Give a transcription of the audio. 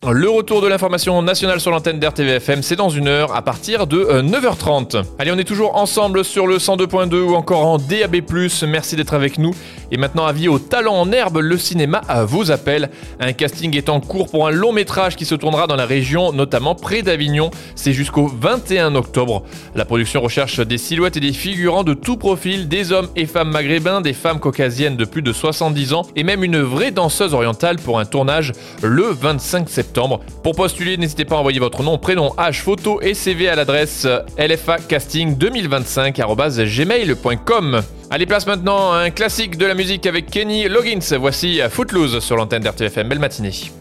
Le retour de l'information nationale sur l'antenne d'RTVFM, c'est dans une heure à partir de 9h30. Allez, on est toujours ensemble sur le 102.2 ou encore en DAB+. Merci d'être avec nous. Et maintenant, avis aux talents en herbe, le cinéma vous appelle. Un casting est en cours pour un long métrage qui se tournera dans la région, notamment près d'Avignon. C'est jusqu'au 21 octobre. La production recherche des silhouettes et des figurants de tout profil, des hommes et femmes maghrébins, des femmes caucasiennes de plus de 70 ans et même une vraie danseuse orientale pour un tournage le 25 septembre. Pour postuler, n'hésitez pas à envoyer votre nom, prénom, âge, photo et CV à l'adresse lfacasting2025@gmail.com. Allez, place maintenant à un classique de la musique avec Kenny Loggins. Voici Footloose sur l'antenne d'RTVFM. Belle matinée.